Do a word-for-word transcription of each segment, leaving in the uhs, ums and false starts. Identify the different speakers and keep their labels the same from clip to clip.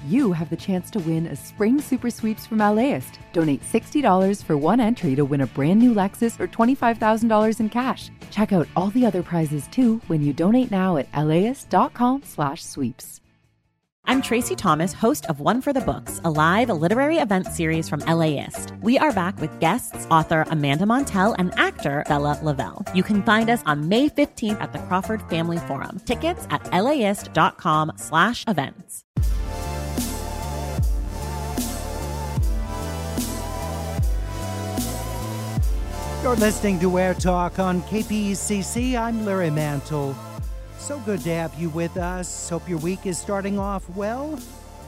Speaker 1: you have the chance to win a spring super sweeps from LAist. Donate sixty dollars for one entry to win a brand new Lexus or twenty-five thousand dollars in cash. Check out all the other prizes too when you donate now at laist.com slash sweeps.
Speaker 2: I'm Tracy Thomas, host of One for the Books, a live literary event series from LAist. We are back with guests, author Amanda Montell and actor Bella Lavelle. You can find us on May fifteenth at the Crawford Family Forum. Tickets at laist.com slash events.
Speaker 3: You're listening to Air Talk on K P E C C. I'm Larry Mantle. So good to have you with us. Hope your week is starting off well.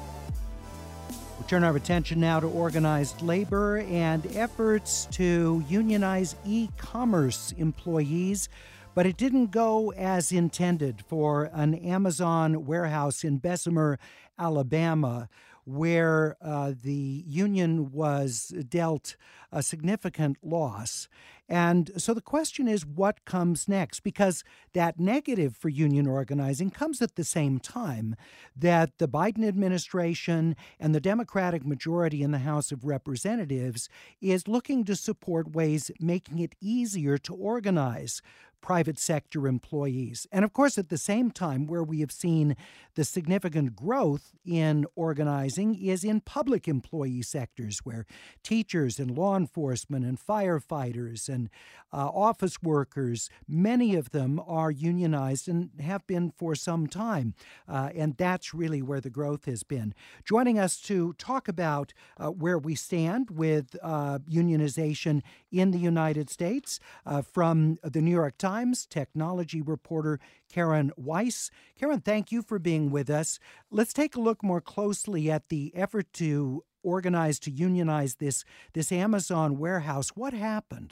Speaker 3: We turn our attention now to organized labor and efforts to unionize e-commerce employees, but it didn't go as intended for an Amazon warehouse in Bessemer, Alabama, where uh, the union was dealt a significant loss. And so the question is, what comes next? Because that negative for union organizing comes at the same time that the Biden administration and the Democratic majority in the House of Representatives is looking to support ways making it easier to organize private sector employees. And of course, at the same time, where we have seen the significant growth in organizing is in public employee sectors, where teachers and law enforcement and firefighters and uh, office workers, many of them are unionized and have been for some time. Uh, and that's really where the growth has been. Joining us to talk about uh, where we stand with uh, unionization in the United States uh, from the New York Times. Times technology reporter Karen Weiss. Karen, thank you for being with us. Let's take a look more closely at the effort to organize, to unionize this, this Amazon warehouse. What happened?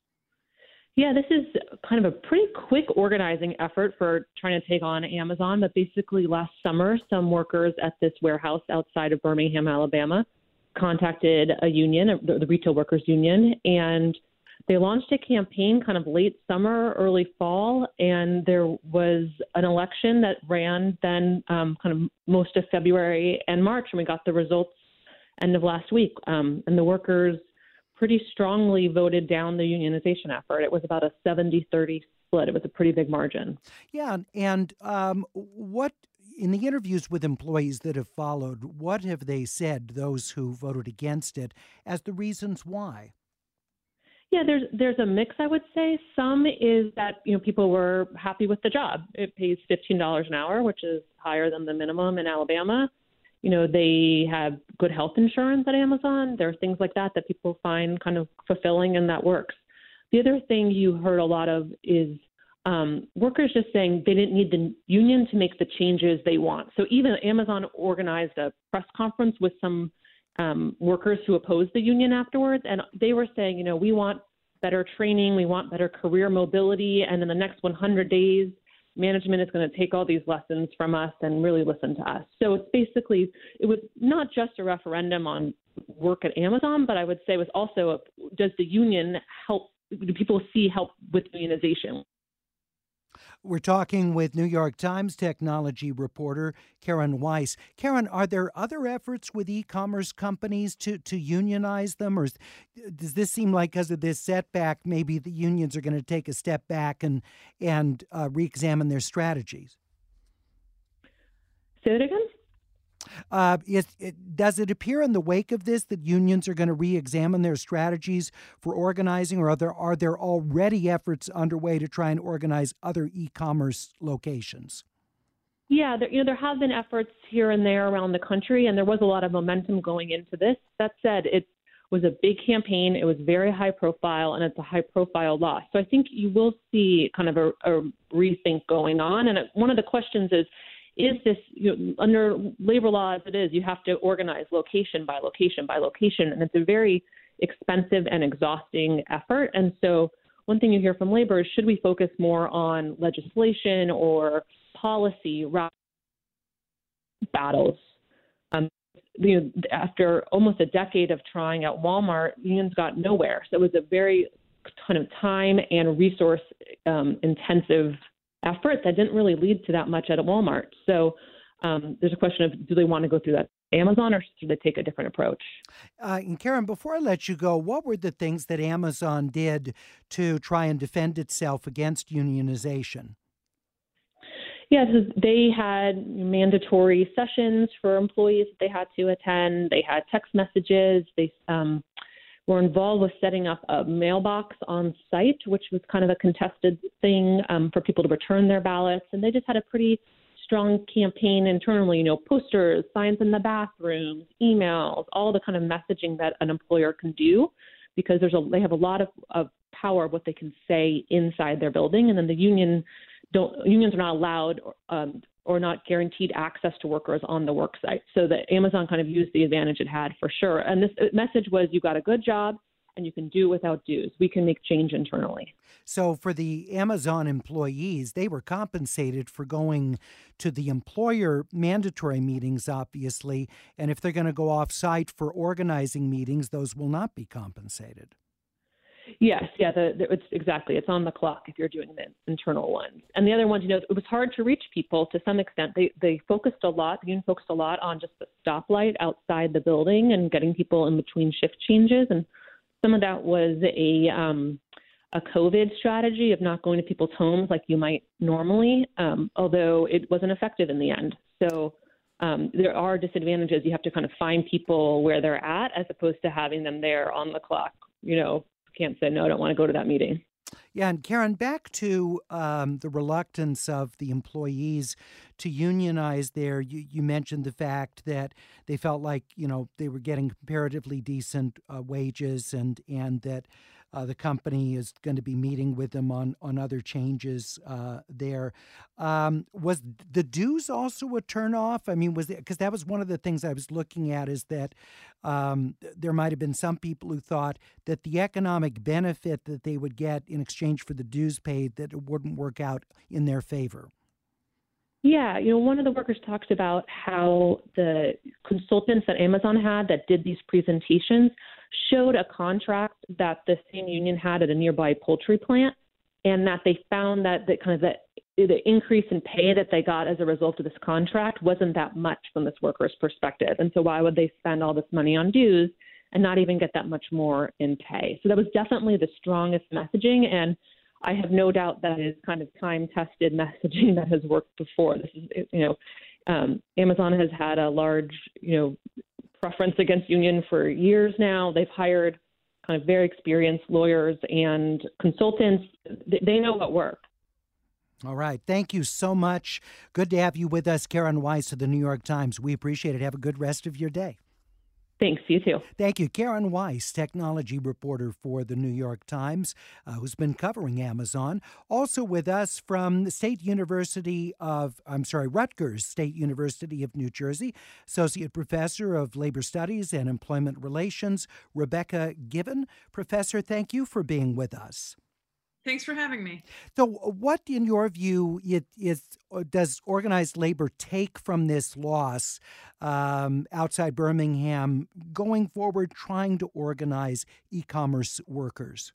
Speaker 4: Yeah, this is kind of a pretty quick organizing effort for trying to take on Amazon. But basically last summer, some workers at this warehouse outside of Birmingham, Alabama, contacted a union, the Retail Workers Union, and they launched a campaign kind of late summer, early fall, and there was an election that ran then um, kind of most of February and March, and we got the results end of last week. Um, and the workers pretty strongly voted down the unionization effort. It was about a seventy thirty split. It was a pretty big margin.
Speaker 3: Yeah, and um, what in the interviews with employees that have followed, what have they said, those who voted against it, as the reasons why?
Speaker 4: Yeah, there's there's a mix, I would say. Some is that, you know, people were happy with the job. It pays fifteen dollars an hour, which is higher than the minimum in Alabama. You know, they have good health insurance at Amazon. There are things like that that people find kind of fulfilling, and that works. The other thing you heard a lot of is um, workers just saying they didn't need the union to make the changes they want. So even Amazon organized a press conference with some Um, workers who opposed the union afterwards, and they were saying, you know, we want better training, we want better career mobility, and in the next one hundred days, management is going to take all these lessons from us and really listen to us. So it's basically, it was not just a referendum on work at Amazon, but I would say it was also, a, does the union help, do people see help with unionization?
Speaker 3: We're talking with New York Times technology reporter Karen Weiss. Karen, are there other efforts with e-commerce companies to, to unionize them? Or does this seem like, because of this setback, maybe the unions are going to take a step back and, and uh, re-examine their strategies?
Speaker 4: Say that again?
Speaker 3: Uh, is, it, does it appear in the wake of this that unions are going to re-examine their strategies for organizing, or are there, are there already efforts underway to try and organize other e-commerce locations?
Speaker 4: Yeah, there, you know, there have been efforts here and there around the country, and there was a lot of momentum going into this. That said, it was a big campaign. It was very high profile, and it's a high profile loss. So I think you will see kind of a, a rethink going on. And one of the questions is, is this, you know, under labor law as it is, you have to organize location by location by location, and it's a very expensive and exhausting effort. And so one thing you hear from labor is, should we focus more on legislation or policy rather than battles? Um, you know, after almost a decade of trying at Walmart, unions got nowhere. So it was a very ton of time and resource um, intensive effort that didn't really lead to that much at Walmart. So um, there's a question of, do they want to go through that Amazon, or should they take a different approach?
Speaker 3: Uh, and Karen, before I let you go, what were the things that Amazon did to try and defend itself against unionization?
Speaker 4: Yes, yeah, so they had mandatory sessions for employees that they had to attend. They had text messages. They um, were involved with setting up a mailbox on site, which was kind of a contested thing um, for people to return their ballots. And they just had a pretty strong campaign internally, you know, posters, signs in the bathrooms, emails, all the kind of messaging that an employer can do, because there's a, they have a lot of, of power of what they can say inside their building. And then the union don't, unions are not allowed um, or not guaranteed access to workers on the work site. So the Amazon kind of used the advantage it had for sure. And this message was, you got a good job and you can do without dues. We can make change internally.
Speaker 3: So for the Amazon employees, they were compensated for going to the employer mandatory meetings, obviously. And if they're going to go off site for organizing meetings, those will not be compensated.
Speaker 4: Yes, yeah, the, the, it's exactly. It's on the clock if you're doing the internal ones. And the other ones, you know, it was hard to reach people to some extent. They they focused a lot, the union focused a lot on just the stoplight outside the building and getting people in between shift changes. And some of that was a um, a COVID strategy of not going to people's homes like you might normally, um, although it wasn't effective in the end. So um, there are disadvantages. You have to kind of find people where they're at as opposed to having them there on the clock. You know, can't say, no, I don't want to go to that meeting.
Speaker 3: Yeah, and Karen, back to um, the reluctance of the employees to unionize there, you, you mentioned the fact that they felt like, you know, they were getting comparatively decent uh, wages and and that uh, the company is going to be meeting with them on, on other changes uh, there. Um, was the dues also a turnoff? I mean, was it, because that was one of the things I was looking at, is that um, there might have been some people who thought that the economic benefit that they would get in exchange for the dues paid, that it wouldn't work out in their favor.
Speaker 4: Yeah, you know, one of the workers talked about how the consultants that Amazon had that did these presentations showed a contract that the same union had at a nearby poultry plant, and that they found that the kind of the, the increase in pay that they got as a result of this contract wasn't that much from this worker's perspective. And so why would they spend all this money on dues and not even get that much more in pay? So that was definitely the strongest messaging, and I have no doubt that is kind of time-tested messaging that has worked before. This is, you know, um, Amazon has had a large, you know, preference against union for years now. They've hired kind of very experienced lawyers and consultants. They know what works.
Speaker 3: All right. Thank you so much. Good to have you with us, Karen Weiss of the New York Times. We appreciate it. Have a good rest of your day.
Speaker 4: Thanks. You too.
Speaker 3: Thank you. Karen Weiss, technology reporter for the New York Times, uh, who's been covering Amazon. Also with us from the State University of, I'm sorry, Rutgers State University of New Jersey, Associate Professor of Labor Studies and Employment Relations, Rebecca Given. Professor, thank you for being with us.
Speaker 5: Thanks for having me.
Speaker 3: So what, in your view, it, is, does organized labor take from this loss um, outside Birmingham going forward, trying to organize e-commerce workers?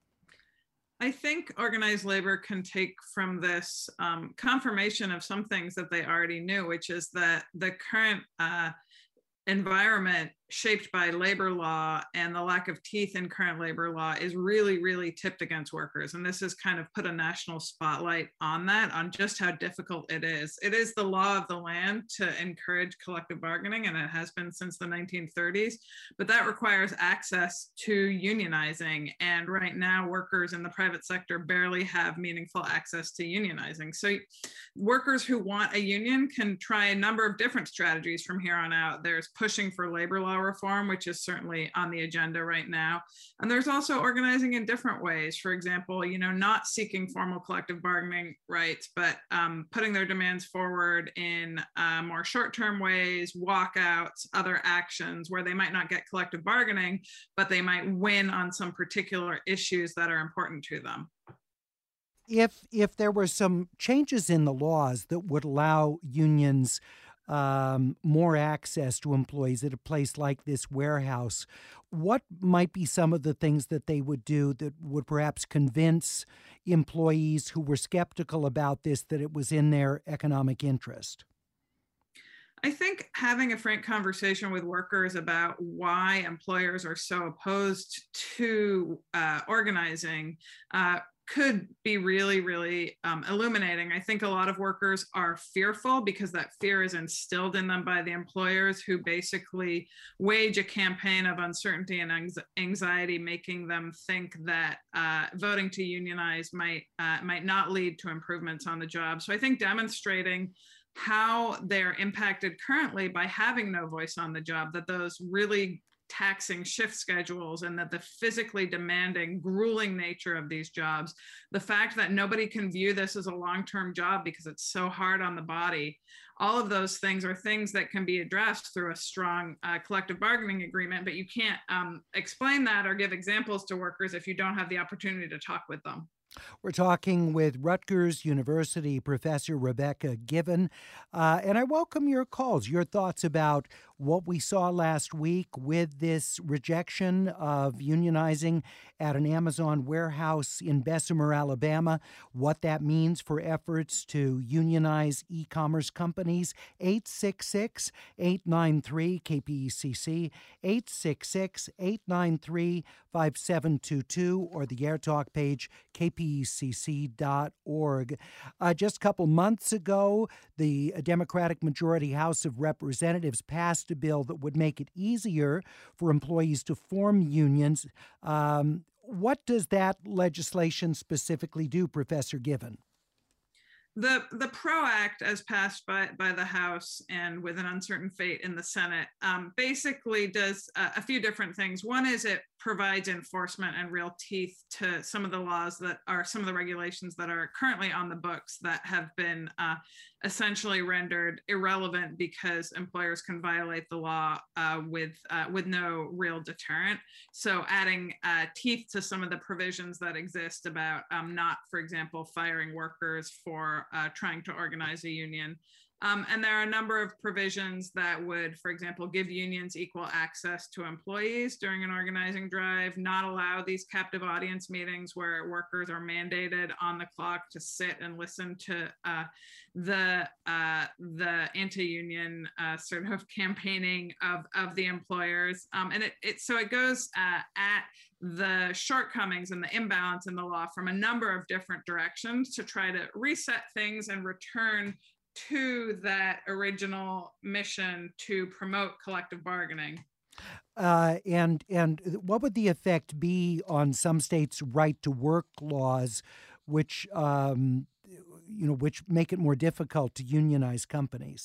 Speaker 5: I think organized labor can take from this um, confirmation of some things that they already knew, which is that the current uh, environment shaped by labor law and the lack of teeth in current labor law is really, really tipped against workers. And this has kind of put a national spotlight on that, on just how difficult it is. It is the law of the land to encourage collective bargaining, and it has been since the nineteen thirties, but that requires access to unionizing. And right now, workers in the private sector barely have meaningful access to unionizing. So workers who want a union can try a number of different strategies from here on out. There's pushing for labor law reform, which is certainly on the agenda right now. And there's also organizing in different ways. For example, you know, not seeking formal collective bargaining rights, but um, putting their demands forward in uh, more short-term ways, walkouts, other actions where they might not get collective bargaining, but they might win on some particular issues that are important to them.
Speaker 3: If if there were some changes in the laws that would allow unions Um, more access to employees at a place like this warehouse, what might be some of the things that they would do that would perhaps convince employees who were skeptical about this that it was in their economic interest?
Speaker 5: I think having a frank conversation with workers about why employers are so opposed to uh, organizing uh, could be really, really um, illuminating. I think a lot of workers are fearful because that fear is instilled in them by the employers, who basically wage a campaign of uncertainty and anxiety, making them think that uh, voting to unionize might uh, might not lead to improvements on the job. So I think demonstrating how they're impacted currently by having no voice on the job, that those really taxing shift schedules and that the physically demanding, grueling nature of these jobs, the fact that nobody can view this as a long-term job because it's so hard on the body, all of those things are things that can be addressed through a strong uh, collective bargaining agreement, but you can't um, explain that or give examples to workers if you don't have the opportunity to talk with them.
Speaker 3: We're talking with Rutgers University professor Rebecca Given, uh, and I welcome your calls, your thoughts about what we saw last week with this rejection of unionizing at an Amazon warehouse in Bessemer, Alabama, what that means for efforts to unionize e-commerce companies. eight six six, eight nine three, K P E C C, eight six six, eight nine three, five seven two two, or the AirTalk page, K P E C C dot org. Uh, just a couple months ago, the Democratic majority House of Representatives passed a bill that would make it easier for employees to form unions. Um, what does that legislation specifically do, Professor Given?
Speaker 5: The the PRO Act, as passed by, by the House and with an uncertain fate in the Senate, um, basically does a, a few different things. One is it provides enforcement and real teeth to some of the laws that are, some of the regulations that are currently on the books that have been uh, essentially rendered irrelevant because employers can violate the law uh, with, uh, with no real deterrent. So adding uh, teeth to some of the provisions that exist about um, not, for example, firing workers for Uh, trying to organize a union. Um, and there are a number of provisions that would, for example, give unions equal access to employees during an organizing drive, not allow these captive audience meetings where workers are mandated on the clock to sit and listen to uh, the uh, the anti-union uh, sort of campaigning of, of the employers. Um, and it, it so it goes uh, at the shortcomings and the imbalance in the law from a number of different directions to try to reset things and return to that original mission to promote collective bargaining.
Speaker 3: Uh, and and what would the effect be on some states' right to work laws, which um, you know which make it more difficult to unionize companies?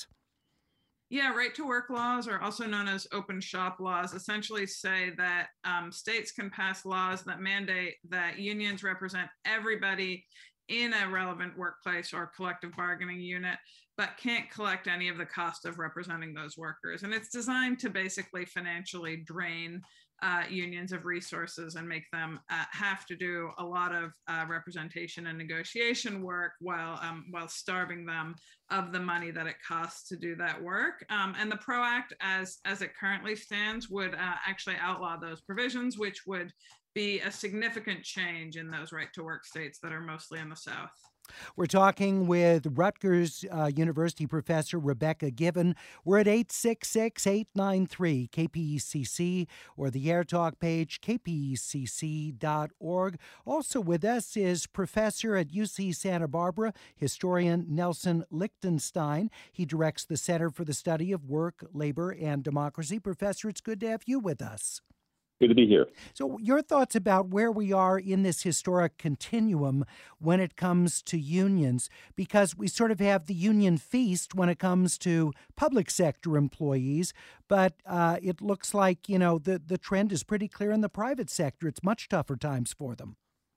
Speaker 5: Yeah, right to work laws, are also known as open shop laws, essentially say that um, states can pass laws that mandate that unions represent everybody in a relevant workplace or collective bargaining unit, but can't collect any of the cost of representing those workers. And it's designed to basically financially drain uh, unions of resources and make them uh, have to do a lot of uh, representation and negotiation work while um, while starving them of the money that it costs to do that work. Um, and the PRO Act, as, as it currently stands, would uh, actually outlaw those provisions, which would be a significant change in those right to work states that are mostly in the South.
Speaker 3: We're talking with Rutgers uh, University professor Rebecca Given. We're at eight six six, eight nine three, K P E C C or the AirTalk page, K P E C C dot org. Also with us is professor at U C Santa Barbara, historian Nelson Lichtenstein. He directs the Center for the Study of Work, Labor, and Democracy. Professor, it's good to have you with us.
Speaker 6: Good to be here.
Speaker 3: So your thoughts about where we are in this historic continuum when it comes to unions, because we sort of have the union feast when it comes to public sector employees, but uh, it looks like, you know, the, the trend is pretty clear in the private sector. It's much tougher times for them.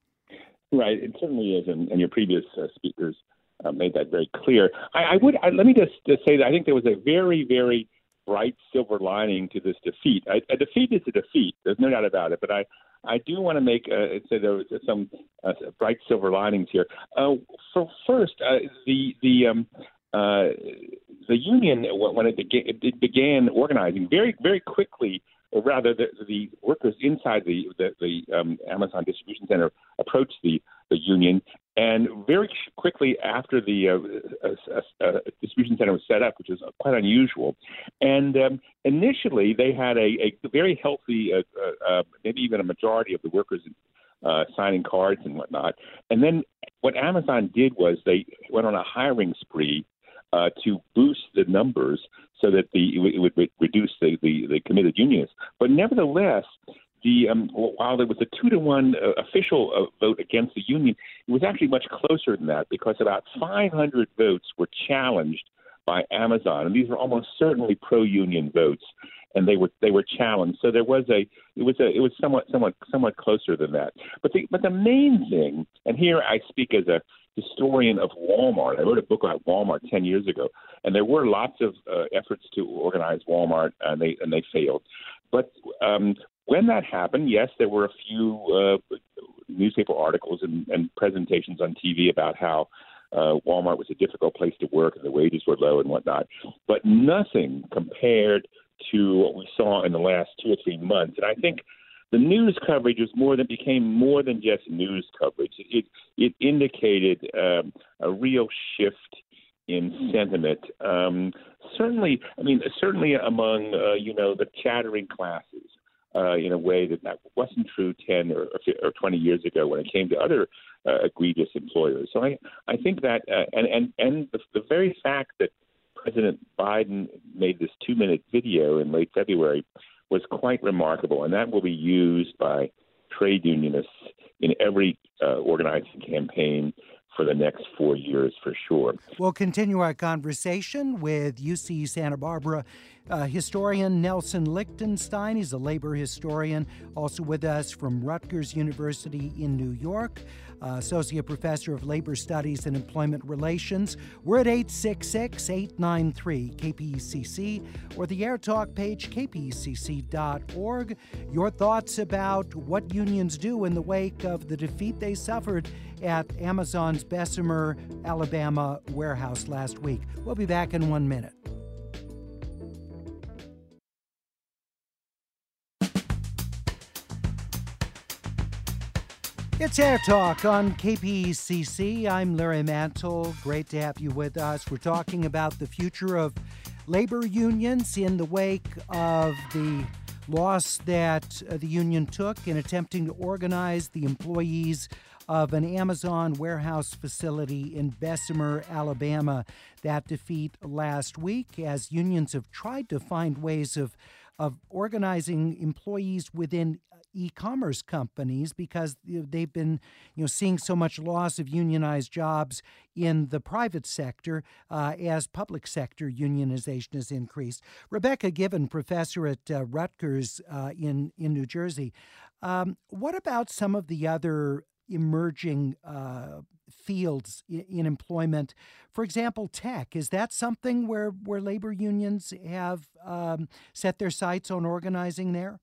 Speaker 6: Right. It certainly is. And, and your previous uh, speakers uh, made that very clear. I, I would I, let me just, just say that I think there was a very, very bright silver lining to this defeat. A, a defeat is a defeat. There's no doubt about it. But I, I do want to make uh, say there was some uh, bright silver linings here. Uh, so first, uh, the the um, uh, the union when it began, it began organizing very very quickly or rather, the, the workers inside the the, the um, Amazon distribution center approached the, the union, and very quickly after the uh, uh, uh, distribution center was set up, which is quite unusual, and um, initially they had a, a very healthy, uh, uh, maybe even a majority of the workers uh, signing cards and whatnot. And then what Amazon did was they went on a hiring spree uh, to boost the numbers so that the it would, it would reduce the, the, the committed unionists. But nevertheless, the um, while there was a two to one uh, official uh, vote against the union, it was actually much closer than that because about five hundred votes were challenged by Amazon, and these were almost certainly pro-union votes, and they were they were challenged. So there was a it was a it was somewhat somewhat somewhat closer than that. But the but the main thing, and here I speak as a historian of Walmart. I wrote a book about Walmart ten years ago, and there were lots of uh, efforts to organize Walmart, and they and they failed. But um, when that happened, yes, there were a few uh, newspaper articles and, and presentations on T V about how uh, Walmart was a difficult place to work and the wages were low and whatnot. But nothing compared to what we saw in the last two or three months. And I think the news coverage was more than became more than just news coverage. It it indicated um, a real shift in sentiment. Um, certainly, I mean, certainly among uh, you know the chattering classes. Uh, in a way that that wasn't true ten or, or twenty years ago when it came to other uh, egregious employers. So I, I think that, uh, and, and, and the, the very fact that President Biden made this two-minute video in late February was quite remarkable, and that will be used by trade unionists in every uh, organizing campaign for the next four years for sure.
Speaker 3: We'll continue our conversation with U C Santa Barbara uh, historian Nelson Lichtenstein. He's a labor historian, also with us from Rutgers University in New York, uh, Associate Professor of Labor Studies and Employment Relations. We're at eight six six, eight nine three, K P E C C or the Air Talk page, k p e c c dot org. Your thoughts about what unions do in the wake of the defeat they suffered at Amazon's Bessemer, Alabama warehouse last week. We'll be back in one minute. It's Air Talk on K P E C C. I'm Larry Mantle. Great to have you with us. We're talking about the future of labor unions in the wake of the loss that uh, the union took in attempting to organize the employees of an Amazon warehouse facility in Bessemer, Alabama. That defeat last week as unions have tried to find ways of of organizing employees within e-commerce companies because they've been, you know, seeing so much loss of unionized jobs in the private sector uh, as public sector unionization has increased. Rebecca Given, professor at uh, Rutgers uh, in in New Jersey. Um, what about some of the other emerging uh, fields in, in employment? For example, tech. Is that something where, where labor unions have um, set their sights on organizing there?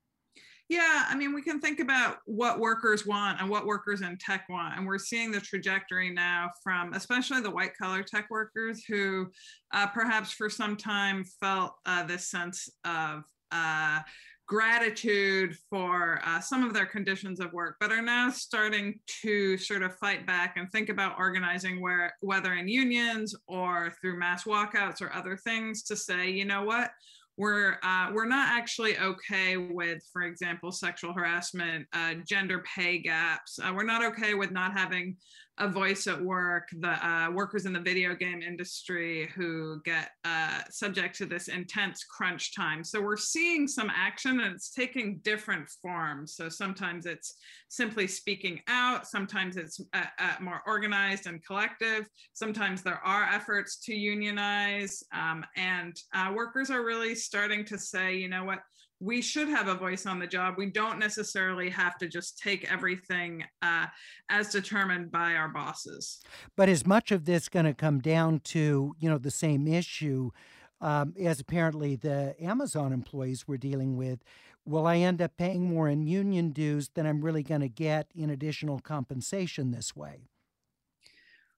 Speaker 5: Yeah, I mean, we can think about what workers want and what workers in tech want. And we're seeing the trajectory now from especially the white collar tech workers who uh, perhaps for some time felt uh, this sense of uh, gratitude for uh, some of their conditions of work, but are now starting to sort of fight back and think about organizing where, whether in unions or through mass walkouts or other things to say, you know what, we're uh, we're not actually okay with, for example, sexual harassment, uh, gender pay gaps. Uh, we're not okay with not having a voice at work. The uh, workers in the video game industry who get uh, subject to this intense crunch time. So we're seeing some action, and it's taking different forms. So sometimes it's simply speaking out. Sometimes it's uh, uh, more organized and collective. Sometimes there are efforts to unionize, um, and uh, workers are really starting to say, you know what, we should have a voice on the job. We don't necessarily have to just take everything uh, as determined by our bosses.
Speaker 3: But is much of this going to come down to, you know, the same issue um, as apparently the Amazon employees were dealing with? Will I end up paying more in union dues than I'm really going to get in additional compensation this way?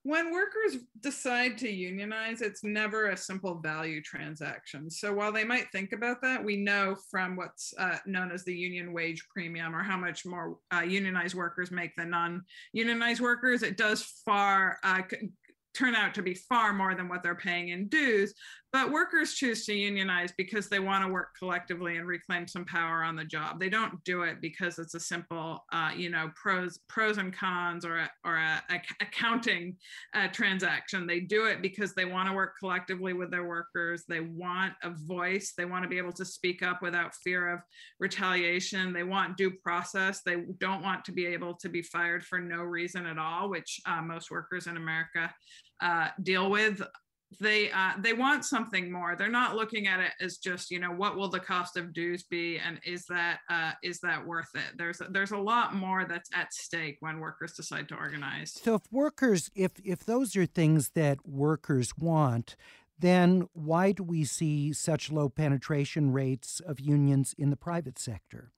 Speaker 5: when workers decide to unionize, it's never a simple value transaction. So while they might think about that, we know from what's uh, known as the union wage premium, or how much more uh, unionized workers make than non-unionized workers, it does far uh, turn out to be far more than what they're paying in dues. But workers choose to unionize because they want to work collectively and reclaim some power on the job. They don't do it because it's a simple, uh, you know, pros, pros and cons, or a, or a, a accounting uh, transaction. They do it because they want to work collectively with their workers. They want a voice. They want to be able to speak up without fear of retaliation. They want due process. They don't want to be able to be fired for no reason at all, which uh, most workers in America uh, deal with. They uh, they want something more. They're not looking at it as just, you know, what will the cost of dues be, and is that uh, is that worth it? There's there's a lot more that's at stake when workers decide to organize.
Speaker 3: So if workers, if if those are things that workers want, then why do we see such low penetration rates of unions in the private sector?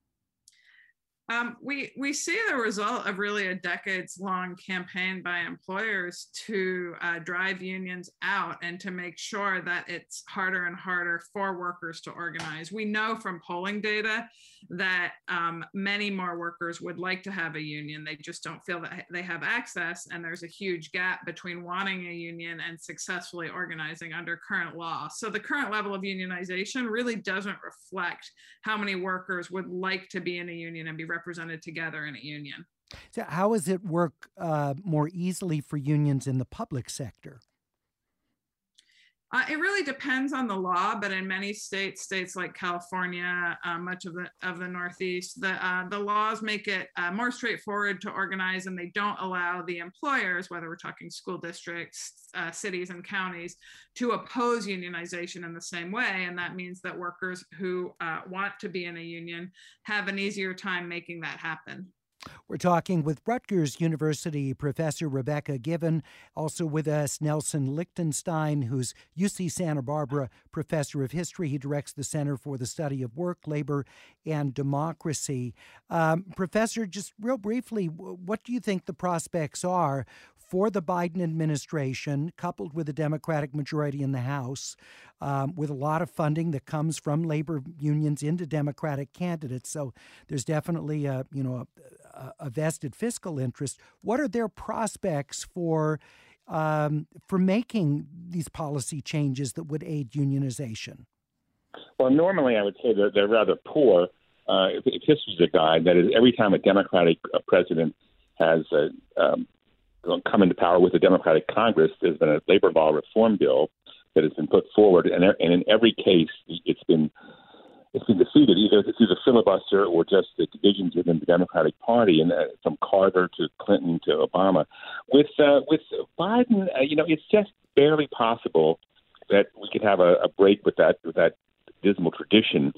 Speaker 5: Um, we we see the result of really a decades-long campaign by employers to uh, drive unions out and to make sure that it's harder and harder for workers to organize. We know from polling data that um, many more workers would like to have a union. They just don't feel that they have access, and there's a huge gap between wanting a union and successfully organizing under current law. So the current level of unionization really doesn't reflect how many workers would like to be in a union and be represented together in a union.
Speaker 3: So how does it work uh, more easily for unions in the public sector?
Speaker 5: Uh, it really depends on the law, but in many states, states like California, uh, much of the of the Northeast, the uh, the laws make it uh, more straightforward to organize, and they don't allow the employers, whether we're talking school districts, uh, cities, and counties, to oppose unionization in the same way. And that means that workers who uh, want to be in a union have an easier time making that happen.
Speaker 3: We're talking with Rutgers University professor Rebecca Given, also with us Nelson Lichtenstein, who's U C Santa Barbara professor of history. He directs the Center for the Study of Work, Labor, and Democracy. Um, Professor, just real briefly, what do you think the prospects are for the Biden administration, coupled with a Democratic majority in the House, um, with a lot of funding that comes from labor unions into Democratic candidates? So there's definitely a, you know, a, a vested fiscal interest. What are their prospects for um, for making these policy changes that would aid unionization?
Speaker 6: Well, normally I would say that they're rather poor. Uh, if, if history's a guide, that is, every time a Democratic uh, president has uh, um, come into power with a Democratic Congress, there's been a labor law reform bill that has been put forward, and, and in every case, it's been it's been defeated, either through the filibuster or just the divisions within the Democratic Party, and uh, from Carter to Clinton to Obama. With uh, with Biden, uh, you know, it's just barely possible that we could have a, a break with that with that dismal tradition,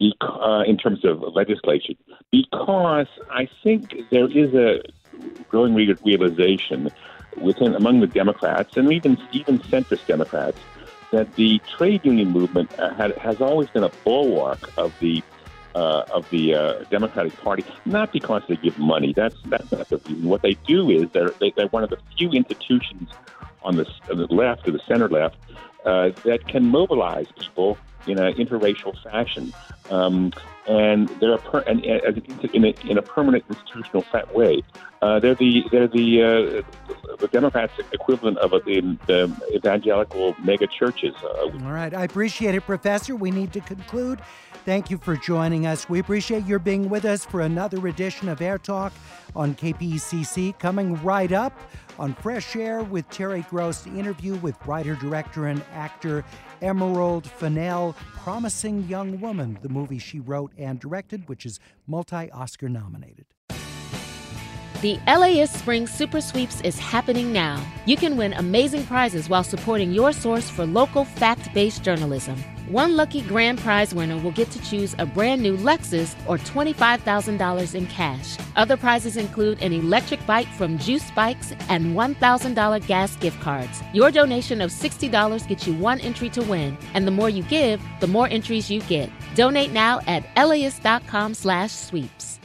Speaker 6: uh, in terms of legislation, because I think there is a growing realization within among the Democrats and even even centrist Democrats that the trade union movement uh, had, has always been a bulwark of the uh, of the uh, Democratic Party, not because they give money. That's that's not the reason. What they do is they're they, they're one of the few institutions on the, on the left or the center left uh, that can mobilize people in an interracial fashion, um, and they're a per, and, and in, a, in a permanent institutional way. Uh, they're the they're the uh, the Democrats' equivalent of a, the, the evangelical mega churches. Uh,
Speaker 3: All right, I appreciate it, Professor. We need to conclude. Thank you for joining us. We appreciate your being with us for another edition of Air Talk on K P E C C. Coming right up on Fresh Air with Terry Gross, the interview with writer, director, and actor Emerald Fennell, Promising Young Woman, the movie she wrote and directed, which is multi-Oscar nominated.
Speaker 7: The L A S Spring Super Sweeps is happening now. You can win amazing prizes while supporting your source for local fact-based journalism. One lucky grand prize winner will get to choose a brand new Lexus or twenty-five thousand dollars in cash. Other prizes include an electric bike from Juice Bikes and one thousand dollars gas gift cards. Your donation of sixty dollars gets you one entry to win, and the more you give, the more entries you get. Donate now at L A S dot com slash sweeps.